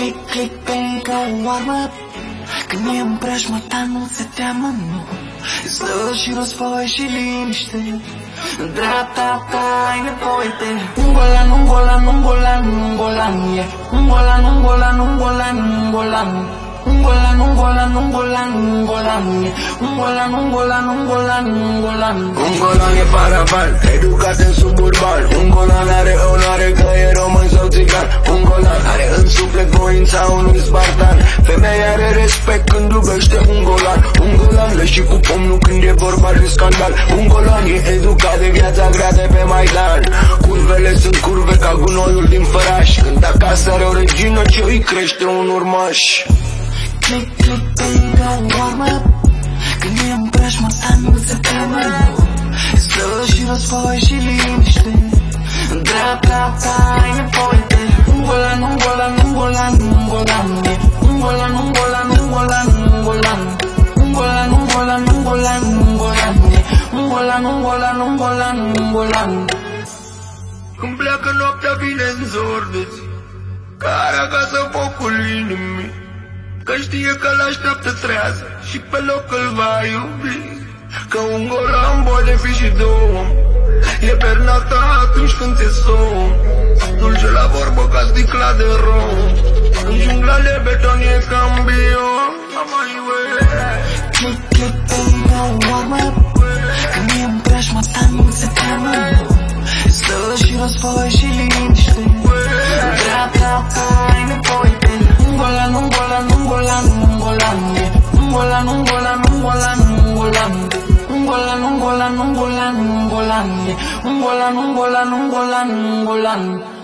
Click, click pe încă o armă. Când e în preajmă ta nu se teamă, nu. Stă și război și liniște. În dreapta ta ai nevoie de un golan, un golan, un golan, un golan, yeah. Un golan, un golan, un golan, un golan. Un golan, un golan, un golan, un golan, yeah. Un golan, un golan, un golan, un golan. Un golan e paravan, educat în suburban. Un golan are onoare că e român sau țigan. Un golan are în suflet voința unui spartan. Femeia are respect când iubește un golan. Un golan le și cu pomnul când e vorba de scandal. Un golan e educat de viața grea de pe Maidan. Curvele sunt curve ca gunoiul din făraș. Când acasă are o regină ce îi crește un urmaș. Click, click pe încă o armă. Când e în preajmă ta nu se teamă, nu. Stă și război și liniște. În dreapta ta ai nevoie de un golan, un golan, un golan, un golan, yeah. Un golan, un golan, un golan, un golan. Un golan, un golan, un golan, un golan, yeah. Un golan, un golan, un golan, un golan. Când pleacă noaptea vine în zordeți, care acasă focul inimii, că știe că l-așteaptă trează și pe loc îl va iubi. Că un golan poate fi și două, e perna ta atunci când te somn. Dulce la vorbă ca sticla de rom, în jungla de beton e cambion. Click, click pe încă o armă. Când e în preajmă ta nu se teamă, nu. Stă și război și liniște. În dreapta ta ai nevoie de un golan, un golan, un golan, un golan, yeah. Un golan, un golan, un golan, un golan. Un golan, un golan, un golan, un golan, yeah. Un golan, un golan, un golan, un golan.